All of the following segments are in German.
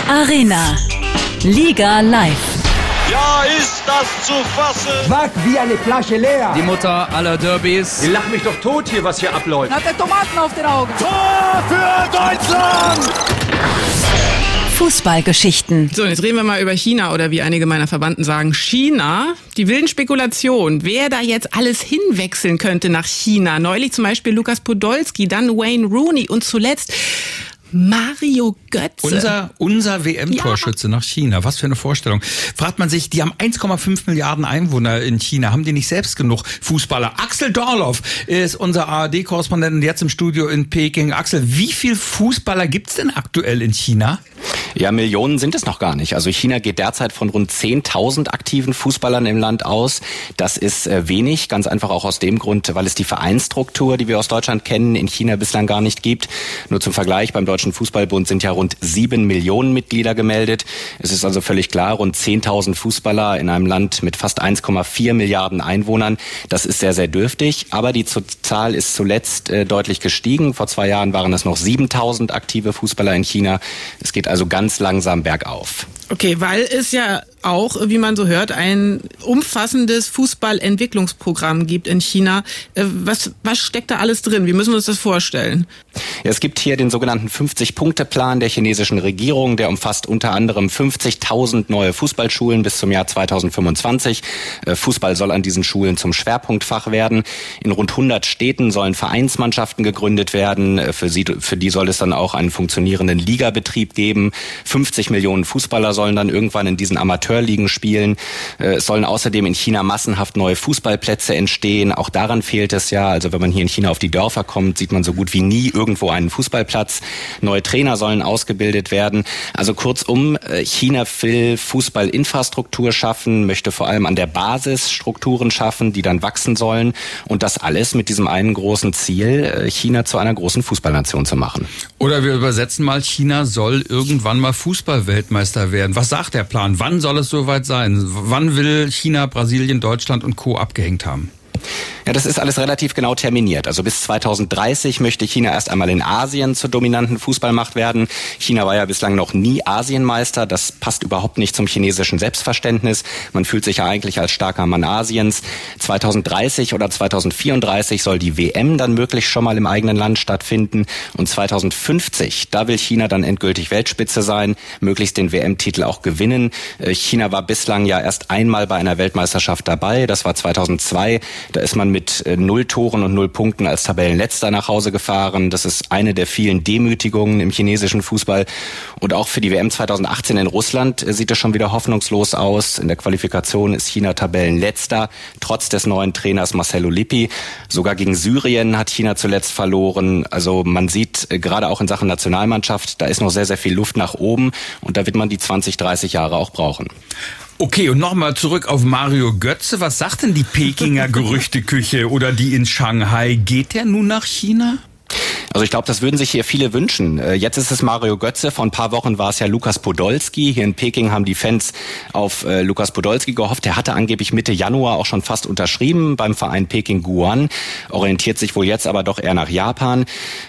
Arena. Liga live. Ja, ist das zu fassen? Schwach wie eine Flasche leer. Die Mutter aller Derbys. Ihr lacht mich doch tot hier, was hier abläuft. Hat der Tomaten auf den Augen. Tor für Deutschland! Fußballgeschichten. So, jetzt reden wir mal über China oder wie einige meiner Verwandten sagen, China. Die wilden Spekulationen, wer da jetzt alles hinwechseln könnte nach China. Neulich zum Beispiel Lukas Podolski, dann Wayne Rooney und zuletzt Mario Götze. Unser WM-Torschütze nach China. Was für eine Vorstellung. Fragt man sich, die haben 1,5 Milliarden Einwohner in China. Haben die nicht selbst genug Fußballer? Axel Dorloff ist unser ARD-Korrespondent und jetzt im Studio in Peking. Axel, wie viel Fußballer gibt's denn aktuell in China? Ja, Millionen sind es noch gar nicht. Also China geht derzeit von rund 10.000 aktiven Fußballern im Land aus. Das ist wenig, ganz einfach auch aus dem Grund, weil es die Vereinsstruktur, die wir aus Deutschland kennen, in China bislang gar nicht gibt. Nur zum Vergleich, beim Deutschen Fußballbund sind ja rund 7 Millionen Mitglieder gemeldet. Es ist also völlig klar, rund 10.000 Fußballer in einem Land mit fast 1,4 Milliarden Einwohnern. Das ist sehr, sehr dürftig. Aber die Zahl ist zuletzt deutlich gestiegen. Vor 2 Jahren waren es noch 7.000 aktive Fußballer in China. Es geht also ganz langsam bergauf. Okay, weil es ja auch, wie man so hört, ein umfassendes Fußballentwicklungsprogramm gibt in China. Was steckt da alles drin? Wie müssen wir uns das vorstellen? Ja, es gibt hier den sogenannten 50-Punkte-Plan der chinesischen Regierung. Der umfasst unter anderem 50.000 neue Fußballschulen bis zum Jahr 2025. Fußball soll an diesen Schulen zum Schwerpunktfach werden. In rund 100 Städten sollen Vereinsmannschaften gegründet werden. Für die soll es dann auch einen funktionierenden Ligabetrieb geben. 50 Millionen Fußballer sollen dann irgendwann in diesen Amateurligen spielen. Es sollen außerdem in China massenhaft neue Fußballplätze entstehen. Auch daran fehlt es ja. Also wenn man hier in China auf die Dörfer kommt, sieht man so gut wie nie irgendwo einen Fußballplatz. Neue Trainer sollen ausgebildet werden. Also kurzum, China will Fußballinfrastruktur schaffen, möchte vor allem an der Basis Strukturen schaffen, die dann wachsen sollen. Und das alles mit diesem einen großen Ziel, China zu einer großen Fußballnation zu machen. Oder wir übersetzen mal, China soll irgendwann mal Fußballweltmeister werden. Was sagt der Plan? Wann soll es soweit sein? Wann will China, Brasilien, Deutschland und Co. abgehängt haben? Ja, das ist alles relativ genau terminiert. Also bis 2030 möchte China erst einmal in Asien zur dominanten Fußballmacht werden. China war ja bislang noch nie Asienmeister. Das passt überhaupt nicht zum chinesischen Selbstverständnis. Man fühlt sich ja eigentlich als starker Mann Asiens. 2030 oder 2034 soll die WM dann möglichst schon mal im eigenen Land stattfinden. Und 2050, da will China dann endgültig Weltspitze sein, möglichst den WM-Titel auch gewinnen. China war bislang ja erst einmal bei einer Weltmeisterschaft dabei. Das war 2002. Da ist man mit 0 Toren und 0 Punkten als Tabellenletzter nach Hause gefahren. Das ist eine der vielen Demütigungen im chinesischen Fußball. Und auch für die WM 2018 in Russland sieht es schon wieder hoffnungslos aus. In der Qualifikation ist China Tabellenletzter, trotz des neuen Trainers Marcelo Lippi. Sogar gegen Syrien hat China zuletzt verloren. Also man sieht gerade auch in Sachen Nationalmannschaft, da ist noch sehr, sehr viel Luft nach oben. Und da wird man die 20, 30 Jahre auch brauchen. Okay, und nochmal zurück auf Mario Götze. Was sagt denn die Pekinger Gerüchteküche oder die in Shanghai? Geht der nun nach China? Also ich glaube, das würden sich hier viele wünschen. Jetzt ist es Mario Götze. Vor ein paar Wochen war es ja Lukas Podolski. Hier in Peking haben die Fans auf Lukas Podolski gehofft. Der hatte angeblich Mitte Januar auch schon fast unterschrieben beim Verein Peking Guoan. Orientiert sich wohl jetzt aber doch eher nach Japan.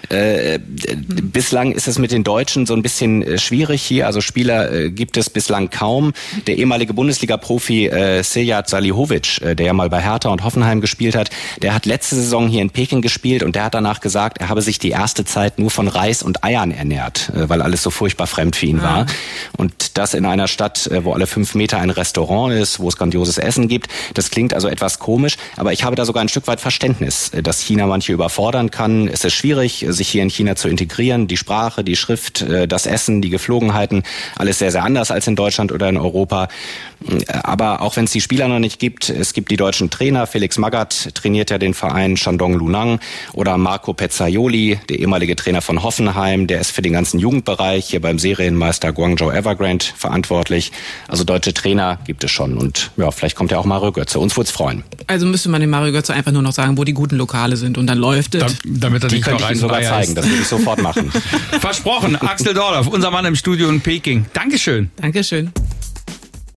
Bislang ist es mit den Deutschen so ein bisschen schwierig hier. Also Spieler gibt es bislang kaum. Der ehemalige Bundesliga-Profi Seljat Salihovic, der ja mal bei Hertha und Hoffenheim gespielt hat, der hat letzte Saison hier in Peking gespielt und der hat danach gesagt, er habe sich die erste Zeit nur von Reis und Eiern ernährt, weil alles so furchtbar fremd für ihn war. Und das in einer Stadt, wo alle 5 Meter ein Restaurant ist, wo es grandioses Essen gibt. Das klingt also etwas komisch, aber ich habe da sogar ein Stück weit Verständnis, dass China manche überfordern kann. Es ist schwierig, sich hier in China zu integrieren. Die Sprache, die Schrift, das Essen, die Geflogenheiten, alles sehr, sehr anders als in Deutschland oder in Europa. Aber auch wenn es die Spieler noch nicht gibt, es gibt die deutschen Trainer. Felix Magath trainiert ja den Verein Shandong Lunang oder Marco Pezzaioli, der ehemalige Trainer von Hoffenheim, der ist für den ganzen Jugendbereich hier beim Serienmeister Guangzhou Evergrande verantwortlich. Also deutsche Trainer gibt es schon und ja, vielleicht kommt ja auch Mario Götze. Uns würde es freuen. Also müsste man dem Mario Götze einfach nur noch sagen, wo die guten Lokale sind und dann läuft es. Damit er die nicht könnte ich Ihnen sogar zeigen, das würde ich sofort machen. Versprochen, Axel Dorloff, unser Mann im Studio in Peking. Dankeschön. Dankeschön.